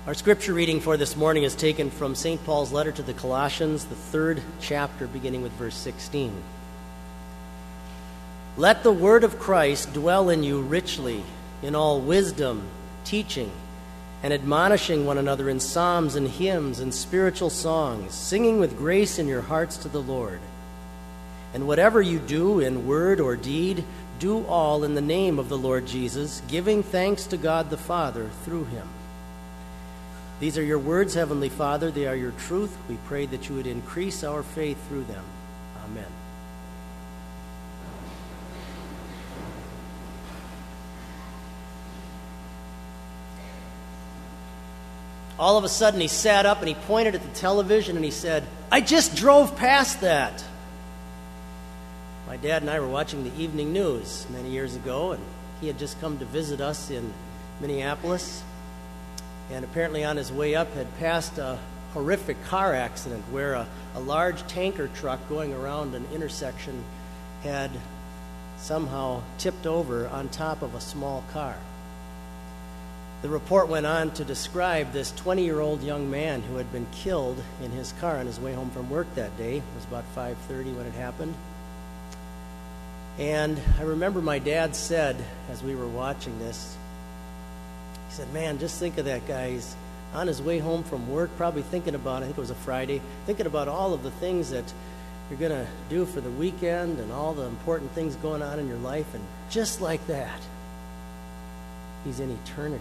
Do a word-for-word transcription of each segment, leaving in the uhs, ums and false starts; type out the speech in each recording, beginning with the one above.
Our scripture reading for this morning is taken from Saint Paul's letter to the Colossians, the third chapter, beginning with verse sixteen. Let the word of Christ dwell in you richly, in all wisdom, teaching, and admonishing one another in psalms and hymns and spiritual songs, singing with grace in your hearts to the Lord. And whatever you do in word or deed, do all in the name of the Lord Jesus, giving thanks to God the Father through him. These are your words, Heavenly Father. They are your truth. We pray that you would increase our faith through them. Amen. All of a sudden, he sat up and he pointed at the television and he said, "I just drove past that." My dad and I were watching the evening news many years ago, and he had just come to visit us in Minneapolis. And apparently on his way up had passed a horrific car accident where a, a large tanker truck going around an intersection had somehow tipped over on top of a small car. The report went on to describe this twenty-year-old young man who had been killed in his car on his way home from work that day. It was about five thirty when it happened. And I remember my dad said, as we were watching this, he said, "Man, just think of that guy. He's on his way home from work, probably thinking about, I think it was a Friday, thinking about all of the things that you're going to do for the weekend and all the important things going on in your life. And just like that, he's in eternity."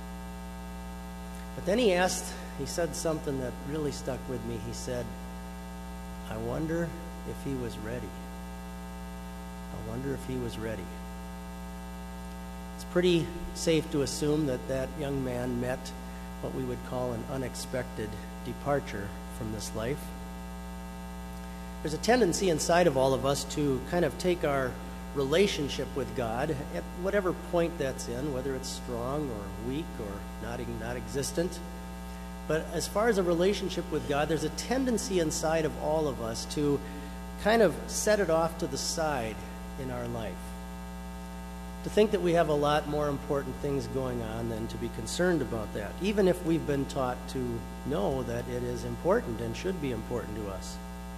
But then he asked, he said something that really stuck with me. He said, "I wonder if he was ready. I wonder if he was ready." It's pretty safe to assume that that young man met what we would call an unexpected departure from this life. There's a tendency inside of all of us to kind of take our relationship with God at whatever point that's in, whether it's strong or weak or not, not existent. But as far as a relationship with God, there's a tendency inside of all of us to kind of set it off to the side in our life, to think that we have a lot more important things going on than to be concerned about that, even if we've been taught to know that it is important and should be important to us.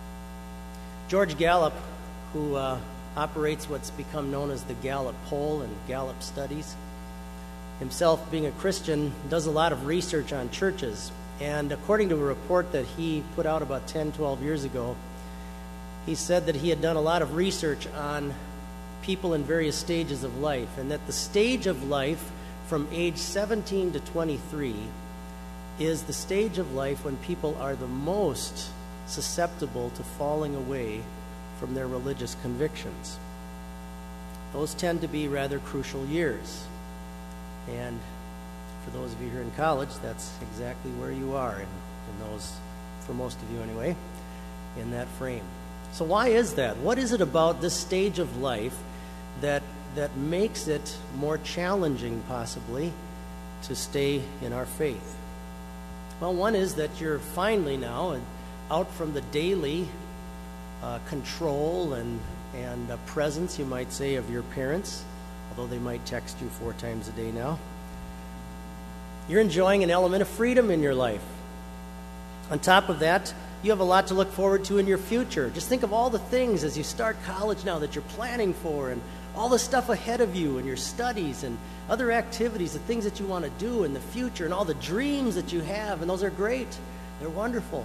George Gallup, who uh, operates what's become known as the Gallup Poll and Gallup Studies, himself being a Christian, does a lot of research on churches. And according to a report that he put out about ten, twelve years ago, he said that he had done a lot of research on people in various stages of life, and that the stage of life from age seventeen to twenty-three is the stage of life when people are the most susceptible to falling away from their religious convictions. Those tend to be rather crucial years. And for those of you here in college, that's exactly where you are, in, in those, for most of you anyway, in that frame. So why is that? What is it about this stage of life that that makes it more challenging, possibly, to stay in our faith? Well, one is that you're finally now out from the daily uh, control and, and uh, presence, you might say, of your parents, although they might text you four times a day now. You're enjoying an element of freedom in your life. On top of that, you have a lot to look forward to in your future. Just think of all the things as you start college now that you're planning for, and all the stuff ahead of you and your studies and other activities, the things that you want to do in the future, and all the dreams that you have, and those are great. They're wonderful.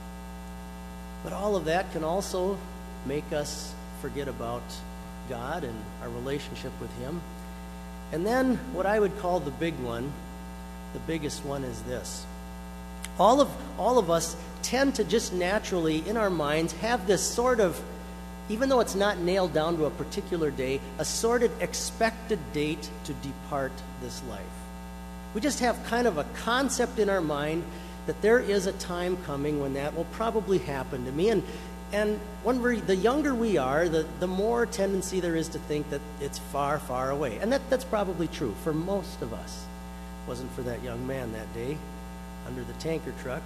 But all of that can also make us forget about God and our relationship with Him. And then what I would call the big one, the biggest one is this. All of, all of us tend to just naturally, in our minds, have this sort of, even though it's not nailed down to a particular day, a sort of expected date to depart this life. We just have kind of a concept in our mind that there is a time coming when that will probably happen to me. And and when we're, the younger we are, the, the more tendency there is to think that it's far, far away. And that, that's probably true for most of us. It wasn't for that young man that day under the tanker truck.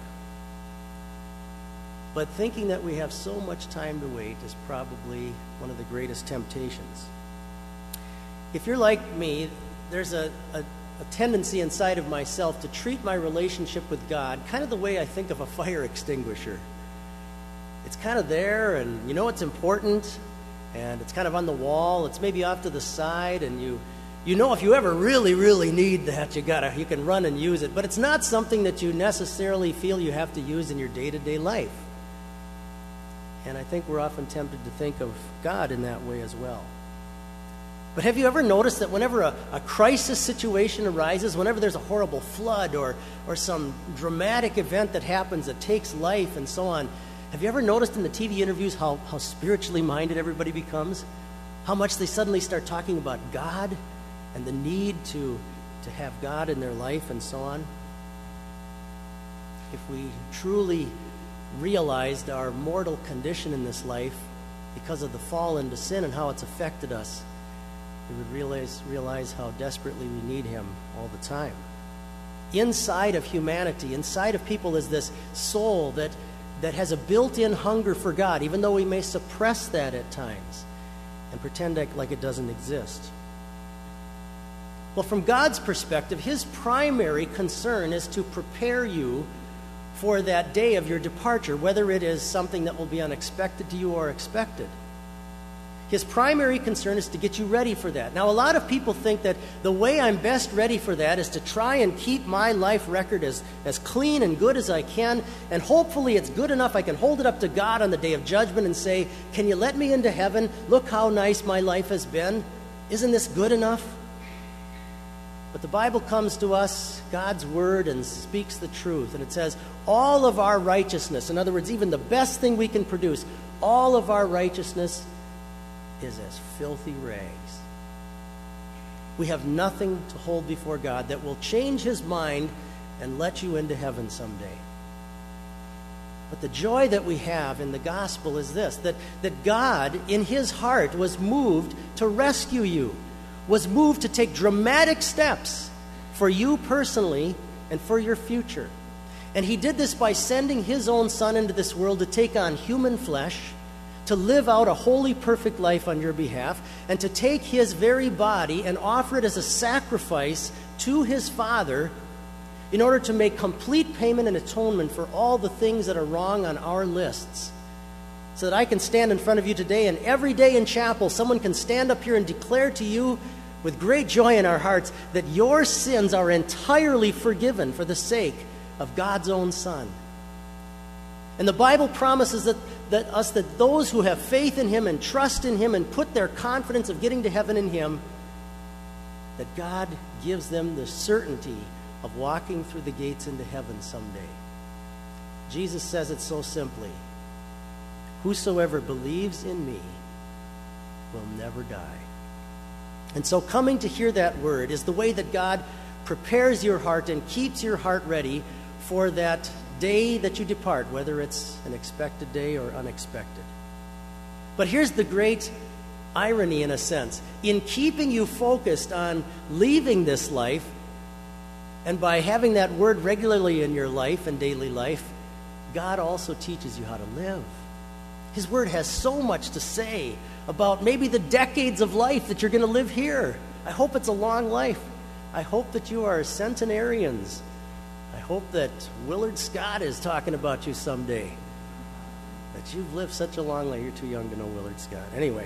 But thinking that we have so much time to wait is probably one of the greatest temptations. If you're like me, there's a, a, a tendency inside of myself to treat my relationship with God kind of the way I think of a fire extinguisher. It's kind of there, and you know it's important, and it's kind of on the wall. It's maybe off to the side, and you you know if you ever really, really need that, you gotta you can run and use it. But it's not something that you necessarily feel you have to use in your day-to-day life. And I think we're often tempted to think of God in that way as well. But have you ever noticed that whenever a, a crisis situation arises, whenever there's a horrible flood or, or some dramatic event that happens that takes life and so on, have you ever noticed in the T V interviews how, how spiritually minded everybody becomes? How much they suddenly start talking about God and the need to, to have God in their life and so on? If we truly realized our mortal condition in this life because of the fall into sin and how it's affected us, we would realize, realize how desperately we need Him all the time. Inside of humanity, inside of people is this soul that, that has a built-in hunger for God, even though we may suppress that at times and pretend like, like it doesn't exist. Well, from God's perspective, His primary concern is to prepare you for that day of your departure, whether it is something that will be unexpected to you or expected. His primary concern is to get you ready for that. Now, a lot of people think that the way I'm best ready for that is to try and keep my life record as, as clean and good as I can, and hopefully it's good enough I can hold it up to God on the day of judgment and say, can you let me into heaven? Look how nice my life has been. Isn't this good enough? But the Bible comes to us, God's Word, and speaks the truth. And it says, all of our righteousness, in other words, even the best thing we can produce, all of our righteousness is as filthy rags. We have nothing to hold before God that will change His mind and let you into heaven someday. But the joy that we have in the gospel is this, that, that God, in His heart, was moved to rescue you, was moved to take dramatic steps for you personally and for your future. And He did this by sending His own Son into this world to take on human flesh, to live out a holy, perfect life on your behalf, and to take His very body and offer it as a sacrifice to His Father in order to make complete payment and atonement for all the things that are wrong on our lists. So that I can stand in front of you today, and every day in chapel, someone can stand up here and declare to you with great joy in our hearts that your sins are entirely forgiven for the sake of God's own Son. And the Bible promises that, that us that those who have faith in Him and trust in Him and put their confidence of getting to heaven in Him, that God gives them the certainty of walking through the gates into heaven someday. Jesus says it so simply, whosoever believes in me will never die. And so coming to hear that word is the way that God prepares your heart and keeps your heart ready for that day that you depart, whether it's an expected day or unexpected. But here's the great irony, in a sense. In keeping you focused on leaving this life, and by having that word regularly in your life and daily life, God also teaches you how to live. His word has so much to say about maybe the decades of life that you're going to live here. I hope it's a long life. I hope that you are centenarians. I hope that Willard Scott is talking about you someday. That you've lived such a long life. You're too young to know Willard Scott. Anyway,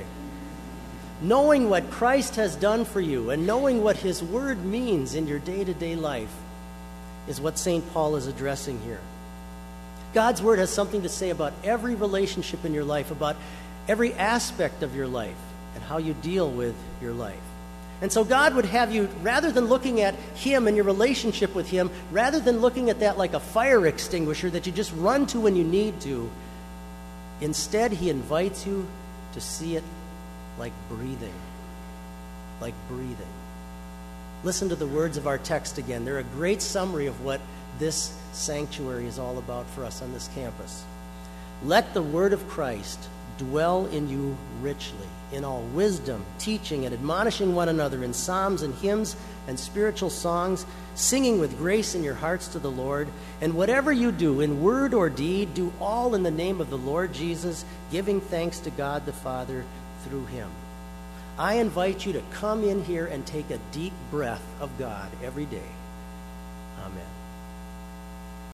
knowing what Christ has done for you and knowing what His word means in your day-to-day life is what Saint Paul is addressing here. God's word has something to say about every relationship in your life, about every aspect of your life and how you deal with your life. And so God would have you, rather than looking at Him and your relationship with Him, rather than looking at that like a fire extinguisher that you just run to when you need to, instead He invites you to see it like breathing. Like breathing. Listen to the words of our text again. They're a great summary of what this sanctuary is all about for us on this campus. Let the word of Christ dwell in you richly, in all wisdom, teaching and admonishing one another in psalms and hymns and spiritual songs, singing with grace in your hearts to the Lord. And whatever you do, in word or deed, do all in the name of the Lord Jesus, giving thanks to God the Father through Him. I invite you to come in here and take a deep breath of God every day. Amen.